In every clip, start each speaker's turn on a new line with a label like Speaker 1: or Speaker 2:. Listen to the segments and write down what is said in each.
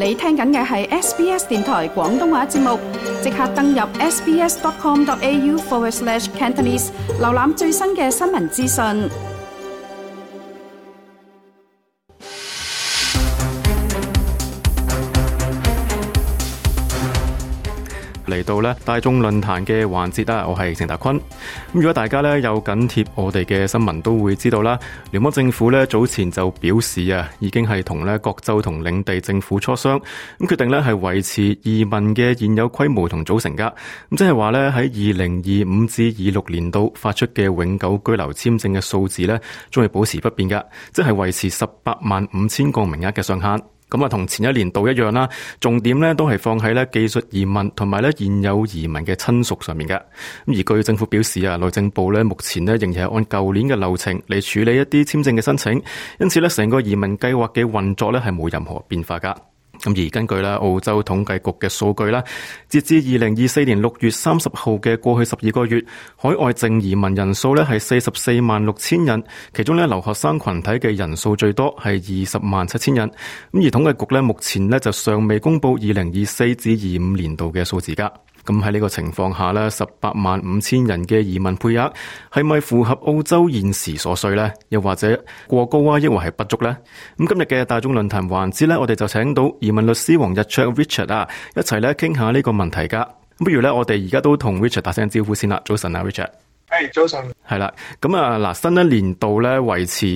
Speaker 1: 你聽緊嘅係 SBS 電台廣東話節目，即刻登入 sbs.com.au/Cantonese 瀏覽最新嘅新聞資訊。
Speaker 2: 嚟到咧大眾論壇嘅環節啦，我係程達坤。咁如果大家咧有緊貼我哋嘅新聞，都會知道啦。聯邦政府咧早前就表示啊，已經係同咧各州同領地政府磋商，咁決定咧係維持移民嘅現有規模同組成噶。咁即係話咧喺2025至26年度發出嘅永久居留簽證嘅數字咧，將會保持不變噶，即係維持185000個名額嘅上限。咁啊，同前一年度一樣啦，重點咧都係放喺咧技術移民同埋咧現有移民嘅親屬上面嘅。咁而據政府表示啊，內政部咧目前咧仍然係按舊年嘅流程嚟處理一啲簽證嘅申請，因此咧成個移民計劃嘅運作咧係冇任何變化噶。咁而根據啦澳洲統計局嘅數據啦，截至2024年6月30號嘅過去12個月，海外淨移民人數咧係446000人，其中咧留學生群體嘅人數最多係207,000人。咁而統計局咧目前咧就尚未公布2024至25年度嘅數字噶。咁喺呢個情況下咧，185000人嘅移民配額係咪符合澳洲現時所需呢？又或者過高啊，抑或係不足呢？咁今日嘅大眾論壇環節咧，我哋就請到移民律師黃日卓 Richard 啊，一齊咧傾下呢個問題噶。不如咧，我哋而家都同 Richard 打聲招呼先啦。早晨啊 ，Richard。
Speaker 3: 早晨。
Speaker 2: 係啦，咁啊嗱，新一年度咧維持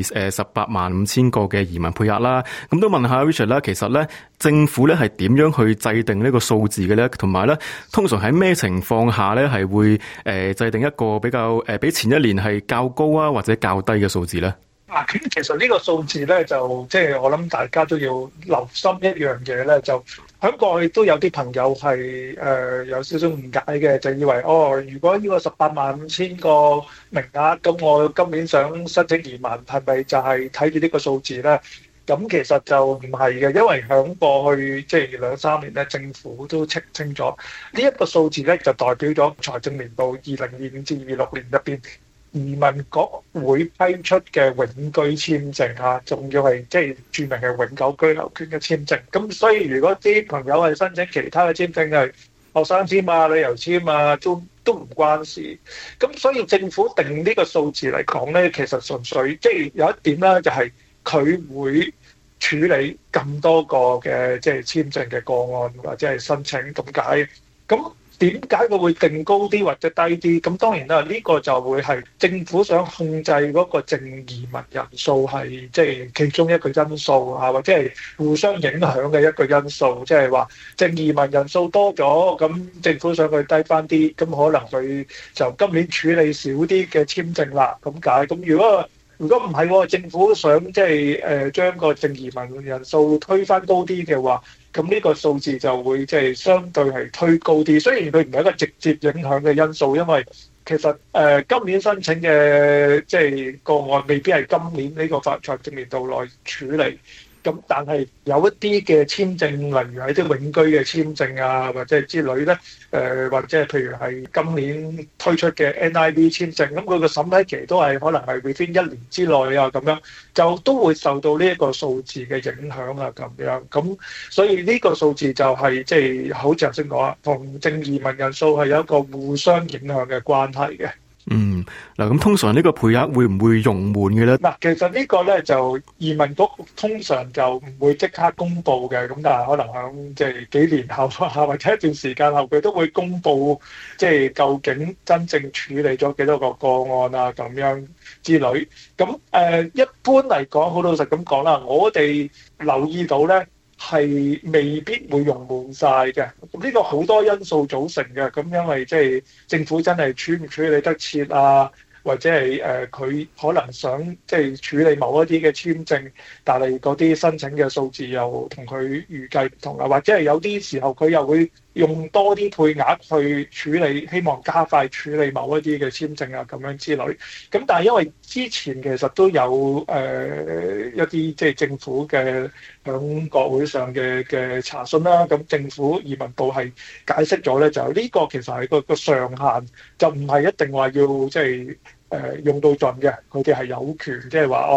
Speaker 2: 185000個嘅移民配額啦。咁都問下 Richard 啦，其實咧政府咧係點樣去制定呢個數字嘅咧？同埋咧，通常喺咩情況下咧係會制定一個比較比前一年係較高啊或者較低嘅數字咧？
Speaker 3: 其實呢個數字咧就即係我諗大家都要留心一樣嘢咧，就喺過去都有啲朋友係有少少誤解嘅，就以為如果呢個185000個名額，咁我今年想申請移民係咪就係睇住呢個數字咧？咁其實就唔係嘅，因為喺過去即係2-3年咧，政府都清咗呢一個數字咧，就代表咗財政年度2025至26年入邊移民局會批出嘅永居簽證啊，仲要係即係註明係永久居留權嘅簽證。咁所以如果啲朋友係申請其他嘅簽證，係學生簽啊、旅遊簽啊，都唔關事。咁所以政府定呢個數字嚟講咧，其實純粹即係有一點咧，就係佢會處理咁多個嘅即係簽證嘅個案或者係申請咁解。咁點解佢會定高啲或者低啲？咁當然啦，呢個就會係政府想控制嗰個淨移民人數係即係其中一個因素啊，或者係互相影響嘅一個因素。即係話淨移民人數多咗，咁政府想佢低翻啲，咁可能佢就今年處理少啲嘅簽證啦。咁解。咁如果唔係，政府想即係將個淨移民人數推翻高啲嘅話，咁呢個數字就會即係相對係推高啲。雖然佢唔係一個直接影響嘅因素，因為其實今年申請嘅即係個案未必係今年呢個財政年度內處理。咁但係有一啲嘅簽證，例如係啲永居嘅簽證啊，或者係之類咧，或者係譬如係今年推出嘅 NIV 簽證，咁佢個審批期都係可能係 within 1年之內啊，咁樣就都會受到呢一個數字嘅影響啊，咁樣。咁所以呢個數字就係即係好似頭先講啦，同淨移民人數係有一個互相影響嘅關係嘅。
Speaker 2: 嗱，咁通常呢個配額會唔會用滿嘅咧？
Speaker 3: 其實呢個咧就移民局通常就唔會即刻公布嘅，咁但係可能響即係幾年後或者一段時間後，佢都會公布即係究竟真正處理咗幾多個個案啊，咁樣之類。咁一般嚟講，好老實咁講啦，我哋留意到咧，係未必會用滿晒嘅，呢個好多因素組成嘅。咁因為即係政府真係處唔處理得切啊，或者係佢可能想即係處理某一啲嘅簽證，但係嗰啲申請嘅數字又同佢預計唔同啊，或者係有啲時候佢又會用多啲配額去處理，希望加快處理某一啲嘅簽證啊，咁樣之類。咁但係因為之前其實都有一啲即係政府嘅響國會上嘅查詢啦，咁政府移民部係解釋咗咧，就呢個其實係個上限，就唔係一定話要即係用到盡嘅，佢哋係有權即係話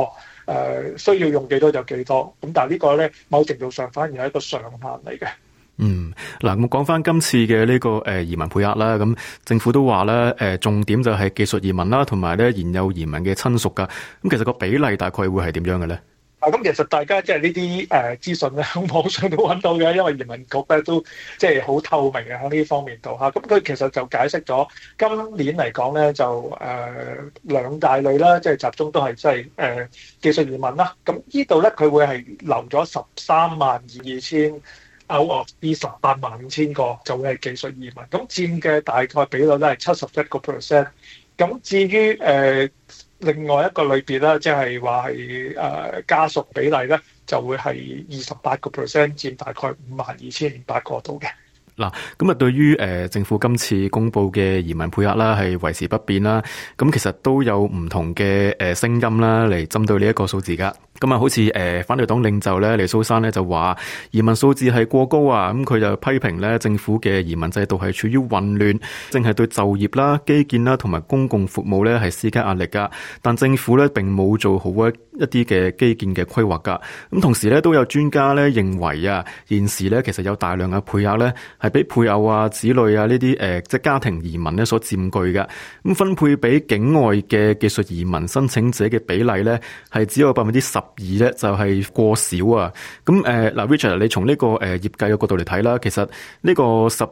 Speaker 3: 需要用幾多就幾多。咁但係呢個咧，某程度上反而係一個上限嚟嘅。
Speaker 2: 嗱，咁講翻今次嘅呢個移民配額啦，咁政府都話咧，重點就係技術移民啦，同埋咧現有移民嘅親屬噶。咁其實個比例大概會係點樣嘅咧？
Speaker 3: 咁其實大家即係呢啲資訊咧，喺網上都揾到嘅，因為移民局咧都即係好透明嘅喺呢方面度嚇。咁佢其實就解釋咗今年嚟講咧，就兩大類啦，即係集中都係即係技術移民啦。咁呢度咧佢會係留咗132000。out of 呢185000個就會係技術移民，咁佔嘅大概比率咧係71%。咁至於另外一個類別咧，即係話係家屬比例咧，就會係28%，佔大概52500個度嘅。
Speaker 2: 嗱，咁啊，對於政府今次公布嘅移民配額啦，係維持不變啦。咁其實都有唔同嘅聲音啦，嚟針對呢一個數字噶。咁啊，好似反對黨領袖咧，尼蘇珊咧就話移民數字係過高啊。咁佢就批評咧政府嘅移民制度係處於混亂，正係對就業啦、基建啦同埋公共服務咧係施加壓力噶。但政府咧並冇做好一啲嘅基建嘅規劃噶。咁同時咧都有專家咧認為啊，現時咧其實有大量嘅配額咧係俾配偶啊、子女啊呢啲即係家庭移民咧所佔據嘅。咁分配俾境外嘅技術移民申請者嘅比例咧係只有12%咧，就係過少啊。咁嗱 Richard， 你從呢個業界嘅角度嚟睇啦，其實呢個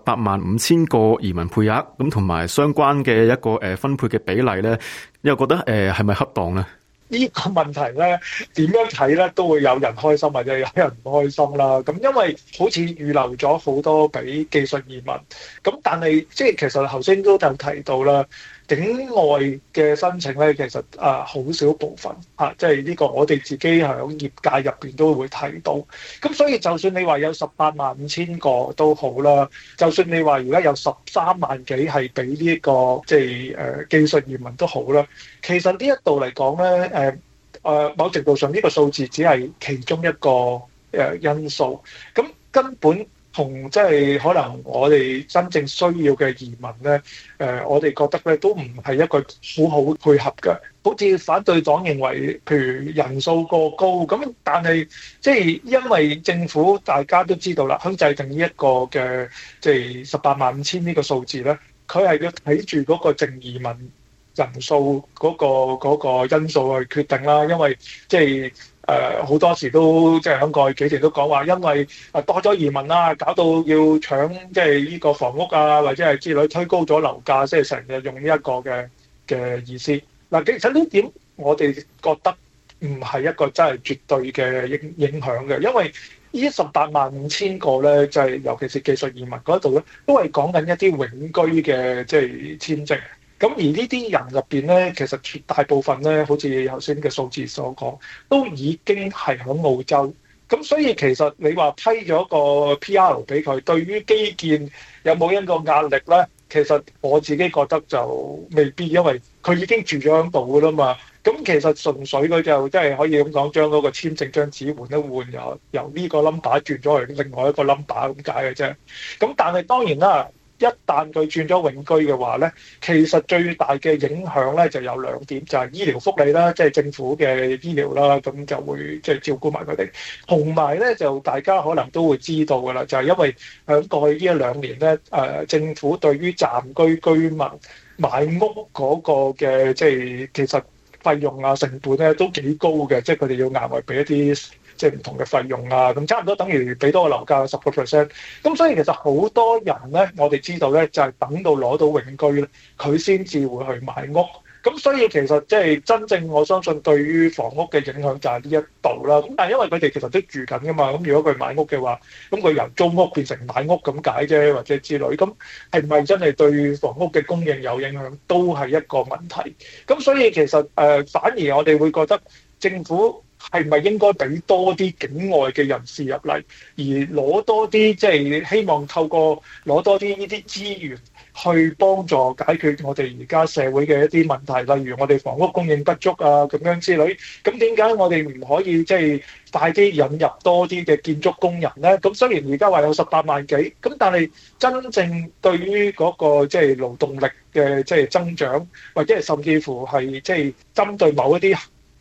Speaker 2: 185000個移民配額咁同埋相關嘅一個分配嘅比例咧，你又覺得係咪恰當咧？
Speaker 3: 呢個問題咧點樣睇咧，都會有人開心或者有人唔開心啦。咁因為好似預留咗好多俾技術移民，咁但係即係其實頭先都有提到啦，境外嘅申請咧，其實好少部分即係呢個我哋自己喺業界入邊都會睇到。咁所以就算你話有185000個都好啦，就算你話而家有13萬幾係俾呢一個即係技術移民都好啦，其實呢一度嚟講咧，某程度上呢個數字只係其中一個因素，咁根本同即係可能我哋真正需要嘅移民咧，我哋覺得咧都唔係一個好好配合嘅。好似反對黨認為，譬如人數過高，咁但係即係因為政府大家都知道啦，響制定呢一個嘅即係185000呢個數字咧，佢係要睇住嗰個淨移民人數嗰個因素去決定啦，因為即係好多時都即係喺過去幾年都講話，因為多咗移民啦，搞到要搶即係呢個房屋啊，或者係之類推高咗樓價，即係成日用呢一個嘅意思。嗱，其實呢點我哋覺得唔係一個真係絕對嘅影響嘅，因為呢185000個咧，就係尤其是技術移民嗰度咧，都係講緊一啲永居嘅即係簽證。咁而呢啲人入邊咧，其實絕大部分咧，好似頭先嘅數字所講，都已經係喺澳洲。咁所以其實你話批咗個 PR 俾佢，對於基建有冇一個壓力咧？其實我自己覺得就未必，因為佢已經住咗喺度噶啦嘛。咁其實純粹佢就即係可以咁講，將嗰個簽證張紙換一換，由呢個 number 轉咗去另外一個 number 咁解嘅啫。咁但係當然啦，一旦佢轉咗永居嘅話咧，其實最大嘅影響咧就有兩點，就係醫療福利啦，即係政府嘅醫療啦，咁就會即係照顧埋佢哋。同埋咧就大家可能都會知道㗎啦，就係因為喺過去呢一兩年咧，政府對於暫居居民買屋嗰個嘅即係其實費用啊成本咧都幾高嘅，即係佢哋要額外俾一啲即係唔同嘅費用啊，咁差唔多等於俾多個樓價10%。咁所以其實好多人咧，我哋知道咧，就係等到攞到永居咧，佢先至會去買屋。咁所以其實即係真正我相信對於房屋嘅影響就係呢一度啦。咁但係因為佢哋其實都住緊噶嘛，咁如果佢買屋嘅話，咁佢由租屋變成買屋咁解啫，或者之類。咁係咪真係對房屋嘅供應有影響，都係一個問題。咁所以其實反而我哋會覺得政府係咪應該俾多啲境外嘅人士入嚟，而攞多啲即係希望透過攞多啲呢啲資源去幫助解決我哋而家社會嘅一啲問題，例如我哋房屋供應不足啊咁樣之類。咁點解我哋唔可以即係快啲引入多啲嘅建築工人咧？咁雖然而家話有18萬幾，咁但係真正對於嗰個即係勞動力嘅即係增長，或者係甚至乎係即係針對某一啲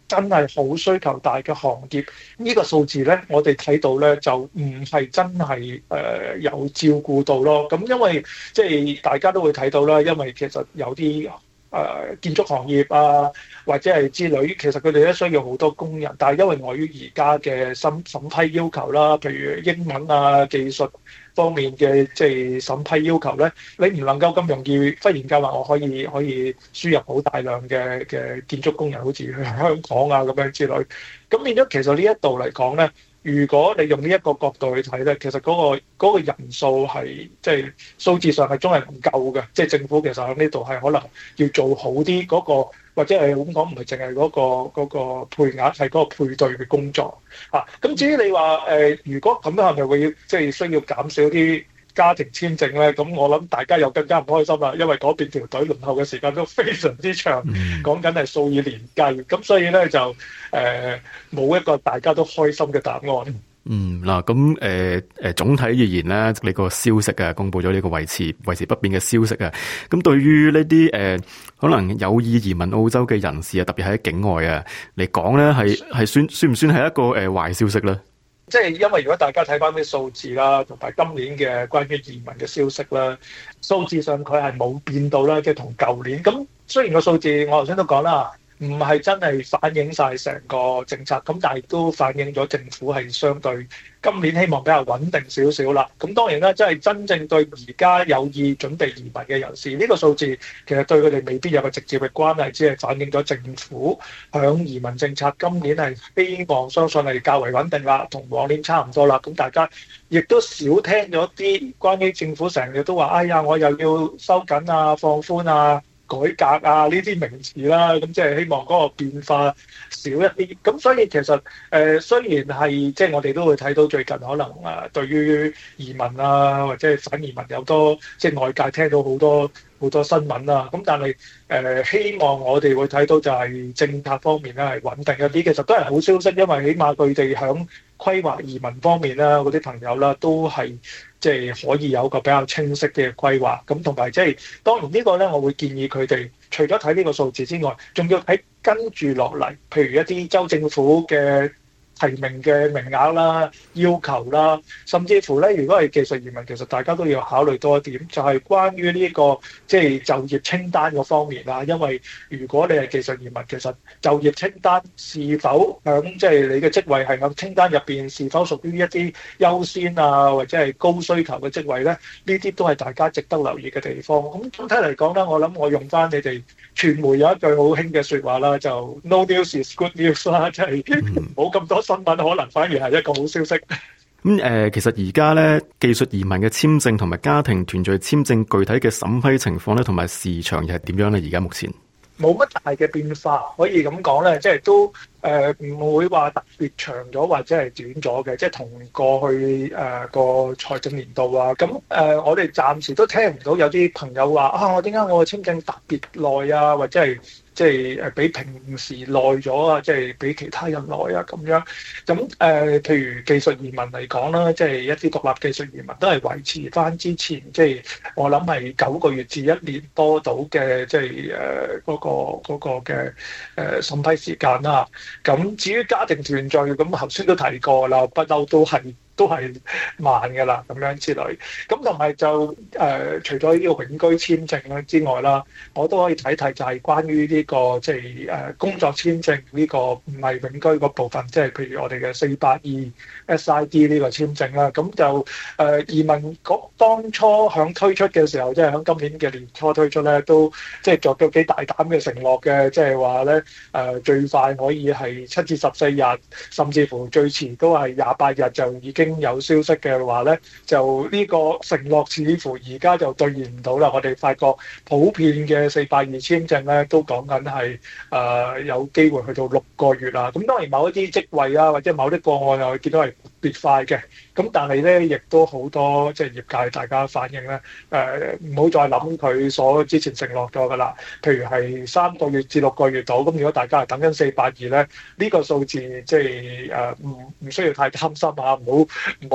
Speaker 3: 真係好需求大嘅行業，呢個數字咧，我哋睇到咧就唔係真係有照顧到咯。咁因為即係大家都會睇到啦，因為其實有啲建築行業啊，或者係之類，其實佢哋咧需要好多工人，但係因為礙於而家嘅審批要求啦，譬如英文啊、技術方面嘅即係審批要求咧，你唔能夠咁容易忽然間話我可以輸入好大量嘅建築工人，好似去香港啊咁樣之類。咁變咗其實呢一度嚟講咧，如果你用呢一個角度去睇咧，其實嗰個人數係即係數字上係真係唔夠嘅，即係政府其實喺呢度係可能要做好啲嗰個，或者係咁講，唔係淨係嗰個配額，係嗰個配對嘅工作嚇。咁至於你話如果咁樣係咪會即係需要減少啲家庭簽證咧？咁我諗大家又更加唔開心啦，因為嗰邊條隊輪候嘅時間都非常之長，講緊係數以年計。咁所以咧就冇一個大家都開心嘅答案。
Speaker 2: 嗱，咁總體而言咧，你個消息啊，公布咗呢個維持不變嘅消息啊，咁對於呢啲可能有意移民澳洲嘅人士啊，特別喺境外啊嚟講咧，係算唔算係一個壞消息咧？
Speaker 3: 即係因為如果大家睇翻啲數字啦，同埋今年嘅關於移民嘅消息啦，數字上佢係冇變到啦，即係同舊年。咁雖然個數字我頭先都講啦，唔係真係反映晒成個政策，咁但係都反映咗政府係相對今年希望比較穩定少少啦。咁當然啦，即係真正對而家有意準備移民嘅人士，呢個數字其實對佢哋未必有個直接嘅關係，只係反映咗政府響移民政策今年係希望相信係較為穩定啦，同往年差唔多啦。咁大家亦都少聽咗啲關於政府成日都話，哎呀，我又要收緊啊、放寬啊、改革啊呢啲名詞啦，咁即係希望嗰個變化少一啲。咁所以其實雖然係即係我哋都會睇到最近可能對於移民啊或者係反移民有多即係外界聽到好多新聞啊，咁但係希望我哋會睇到就係政策方面咧係穩定一啲，其實都係好消息，因為起碼佢哋響規劃移民方面啦，嗰啲朋友啦都係即係可以有個比較清晰嘅規劃，咁同埋即係當然呢個咧，我會建議佢哋除咗睇呢個數字之外，仲要睇跟住落嚟，譬如一啲州政府嘅提名嘅名額啦、要求啦，甚至乎咧，如果係技術移民，其實大家都要考慮多一點，就係關於呢個即係就業清單嗰方面啦。因為如果你係技術移民，其實就業清單是否響即係你嘅職位係響清單入邊，是否屬於一啲優先啊或者係高需求嘅職位咧？呢啲都係大家值得留意嘅地方。咁總體嚟講咧，我諗我用翻你哋傳媒有一句好興嘅説話啦，就 No news is good news 啦，即係冇咁多新聞，可能反而係一個好消息。
Speaker 2: 咁其實而家咧技術移民嘅簽證同埋家庭團聚簽證具體嘅審批情況咧，同埋時長又係點樣咧？而家目前
Speaker 3: 冇乜大嘅變化，可以咁講咧，即係都唔會話特別長咗或者係短咗嘅，即係同過去個財政年度啊。咁我哋暫時都聽唔到有啲朋友話啊，我點解我嘅簽證特別耐啊，或者係即係比平時耐咗啊，即係比其他人耐啊咁樣。咁譬如技術移民嚟講啦，即係一啲獨立技術移民都係維持翻之前，即係我諗係9個月至1年多到嘅，即係嗰個嘅審批時間啦。咁至於家庭團聚，咁頭先都提過啦，不嬲都係慢㗎啦，咁樣之類。咁同埋就除咗呢個永居簽證之外啦，我都可以睇睇就係關於呢個即係工作簽證呢個唔係永居嗰部分，即係譬如我哋嘅482 SID 呢個簽證啦。咁就移民局當初響推出嘅時候，即係響今年嘅年初推出咧，都即係作咗幾大膽嘅承諾嘅，即係話咧最快可以係7至14日，甚至乎最遲都係28日就已經有消息嘅話咧，就呢個承諾似乎而家就兌現唔到啦。我哋發覺普遍嘅482簽證咧，都講緊係有機會去到6個月啦。咁當然某一啲職位啊，或者某啲個案又見到係特別快嘅。咁但係咧，亦都好多即係業界大家反映咧，唔好再諗佢所之前承諾咗噶啦。譬如係3個月至6個月到，咁如果大家係等緊482咧，呢個數字即係唔需要太擔心啊，唔好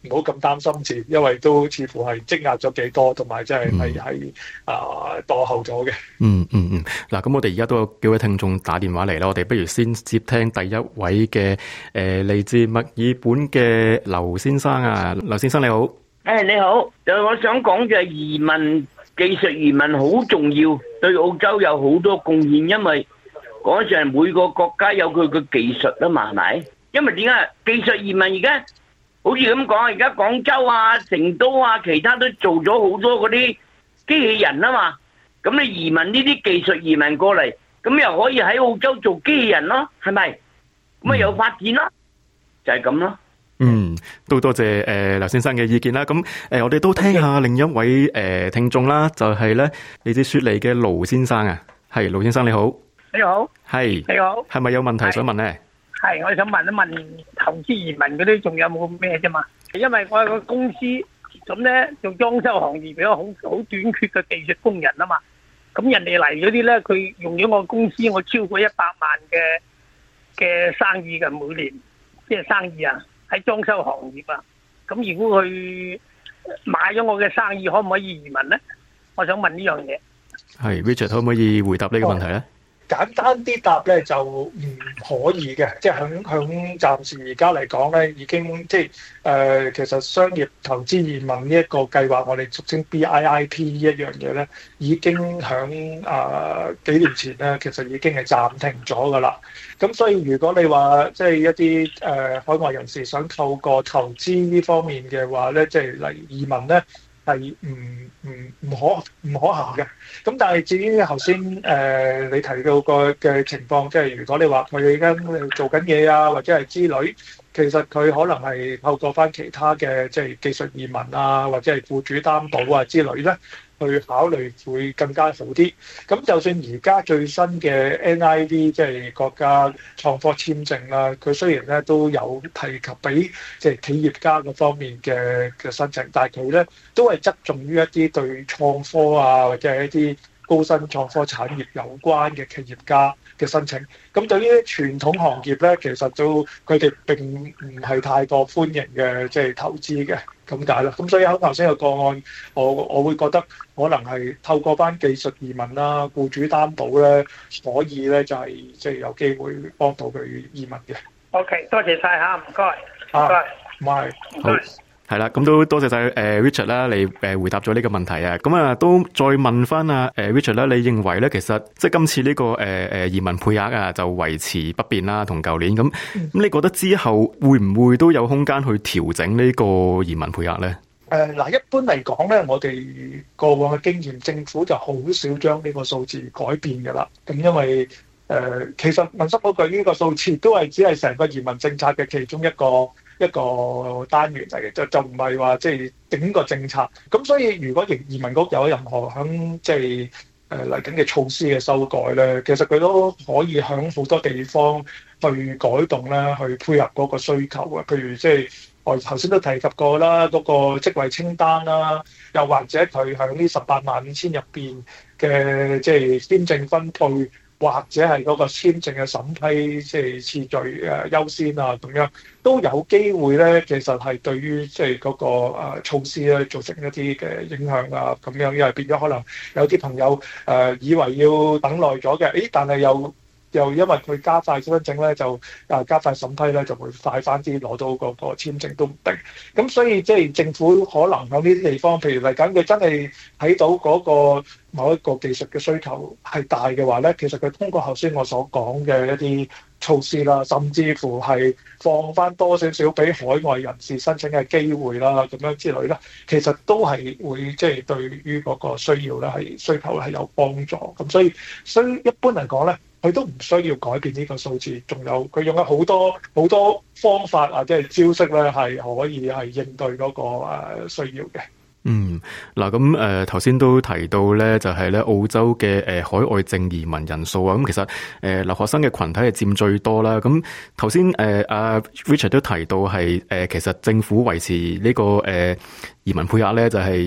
Speaker 3: 唔好咁擔心住，因為都似乎係積壓咗幾多，同埋即係係墮後咗嘅。
Speaker 2: 嗱，咁我哋而家都有幾位聽眾打電話嚟啦，我哋不如先接聽第一位嘅嚟自墨爾本嘅劉先生啊，劉先生你好。
Speaker 4: 你好，我想講就係移民，技術移民好重要，對澳洲有好多貢獻，因為嗰陣每個國家有佢嘅技術啊嘛，係咪？因為點解技術移民而家好似咁講，而家廣州啊、成都啊，其他都做咗好多嗰啲機器人啊嘛，咁你移民呢啲技術移民過嚟，咁又可以喺澳洲做機器人咯，係咪？咁咪有發展咯，就係咁咯。
Speaker 2: 都多謝劉先生嘅意見啦。咁我哋都聽下另一位聽眾啦，就係咧嚟自雪梨嘅盧先生啊。係盧先生你好。
Speaker 5: 你好。係。你好。
Speaker 2: 係咪有問題想問咧？
Speaker 5: 係，我想問一問投資移民嗰啲仲有冇咩啫嘛？因為我有個公司咁咧做裝修行業，比較好短缺嘅技術工人啊嘛。咁人哋嚟嗰啲咧，佢用咗我公司，我超過100萬嘅生意嘅每年，即係生意啊。喺裝修行業啊，咁如果佢買咗我嘅生意，可唔可以移民咧？我想問呢樣嘢。係
Speaker 2: Richard 可唔可以回答呢個問題咧？
Speaker 3: 簡單啲答咧就唔可以嘅，即係響暫時而家嚟講咧，已經即係其實商業投資移民呢一個計劃，我哋俗稱 BIP 呢一樣嘢咧，已經響幾年前咧，其實已經係暫停咗噶啦。咁所以如果你話即係一啲海外人士想透過投資呢方面嘅話咧，即係嚟移民咧，係唔可行嘅。咁但係至於頭先你提到個嘅情況，即係如果你話佢而家做緊嘢啊，或者係之類，其實佢可能係透過翻其他嘅即係技術移民啊，或者係僱主擔保啊之類咧，去考慮會更加好啲。咁就算而家最新嘅 NIV 即係國家創科簽證啦，佢雖然咧都有提及俾即係企業家嗰方面嘅申請，但係佢咧都係側重於一啲對創科啊或者係一啲高新創科產業有關嘅企業家嘅申請。咁對於傳統行業咧，其實都佢哋並唔係太過歡迎嘅，即係投資嘅咁解啦。咁所以喺頭先個個案，我會覺得可能係透過翻技術移民啦、僱主擔保咧，可以咧就係即係有機會幫到佢移民嘅。
Speaker 5: OK， 多謝晒嚇，唔該，唔該，
Speaker 3: 唔係，
Speaker 5: 唔該。
Speaker 2: 係啦，咁都多謝晒Richard 啦，你回答咗呢個問題啊。咁啊，都再問翻Richard 啦，你認為咧，其實即係今次呢個移民配額啊，就維持不變啦，同舊年咁。咁你覺得之後會唔會都有空間去調整呢個移民配額咧？
Speaker 3: 嗱，一般嚟講咧，我哋過往嘅經驗，政府就好少將呢個數字改變㗎啦。咁因為其實問心嗰句，呢個數字都係只係成個移民政策嘅其中一個單元嚟嘅，就唔係話即係整個政策。咁所以如果移民局有任何響即係嚟緊嘅措施嘅修改咧，其實佢都可以響好多地方去改動咧，去配合嗰個需求嘅。譬如即係我頭先都提及過啦，嗰個職位清單啦，又或者佢響呢185000入邊嘅即係簽證分配，或者係嗰個簽證嘅審批，即係次序優先啊，咁樣都有機會咧。其實係對於即係嗰個措施咧造成一啲嘅影響啊，咁樣因為變咗可能有啲朋友以為要等耐咗嘅，但係又因為佢加快身份證咧，就加快審批咧，就會快翻啲攞到嗰個簽證都唔定。咁所以即係政府可能喺呢啲地方，譬如嚟緊佢真係睇到嗰個某一個技術嘅需求係大嘅話咧，其實佢通過頭先我所講嘅一啲措施啦，甚至乎係放翻多少少俾海外人士申請嘅機會啦，咁樣之類啦，其實都係會即係對於嗰個需要咧係需求係有幫助。咁所以一般嚟講咧，佢都唔需要改變呢個數字，仲有佢用咗好多方法或者係招式咧，係可以係應對嗰個需要嘅。
Speaker 2: 嗱咁頭先都提到咧，就係咧澳洲嘅海外淨移民人數啊，咁其實留學生嘅群體係佔最多啦。咁頭先Richard 都提到係其實政府維持呢個移民配額咧，就係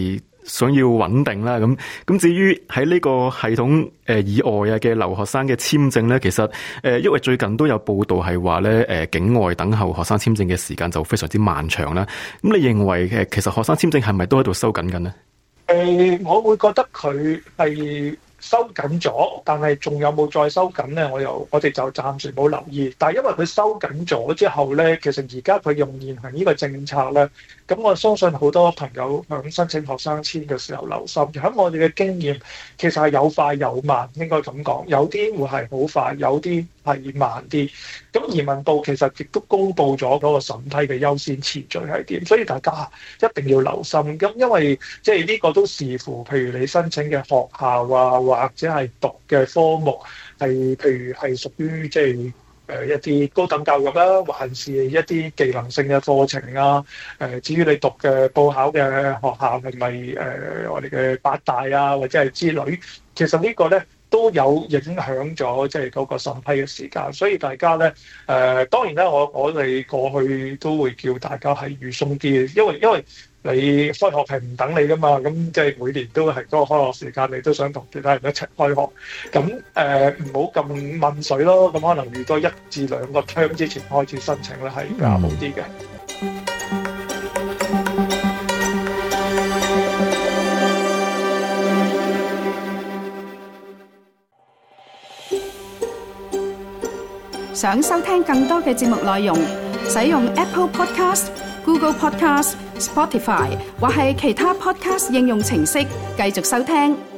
Speaker 2: 想要穩定啦。咁至於喺呢個系統以外嘅留學生嘅簽證咧，其實因為最近都有報道係話咧境外等候學生簽證嘅時間就非常之漫長啦。咁你認為其實學生簽證係咪都喺度收緊緊呢？
Speaker 3: 我會覺得佢係收緊咗，但係仲有冇再收緊咧？我哋就暫時冇留意。但係因為佢收緊咗之後咧，其實而家佢用現行呢個政策咧，咁我相信好多朋友響申請學生簽嘅時候留心。喺我哋嘅經驗，其實係有快有慢，應該咁講。有啲會係好快，有啲係慢啲。咁移民部其實亦都公布咗嗰個審批嘅優先次序係點，所以大家一定要留心。咁因為即係呢個都視乎，譬如你申請嘅學校啊，或者係讀嘅科目係，譬如係屬於即係一啲高等教育啦，還是一啲技能性嘅課程啊？至於你讀嘅報考嘅學校係咪我哋嘅八大啊，或者係之類，其實呢個咧都有影響咗即係嗰個審批嘅時間，所以大家咧當然啦，我哋過去都會叫大家係預鬆啲，因為你開學係唔等你噶嘛，咁即係每年都係嗰個開學時間，你都想同其他人一齊開學，咁唔好咁問水咯，咁可能預多1至2個 term 之前開始申請咧係比較好啲嘅。
Speaker 1: 想收聽更多嘅節目內容，使用 Apple Podcast、Google Podcast、Spotify 或係其他 Podcast 應用程式繼續收聽。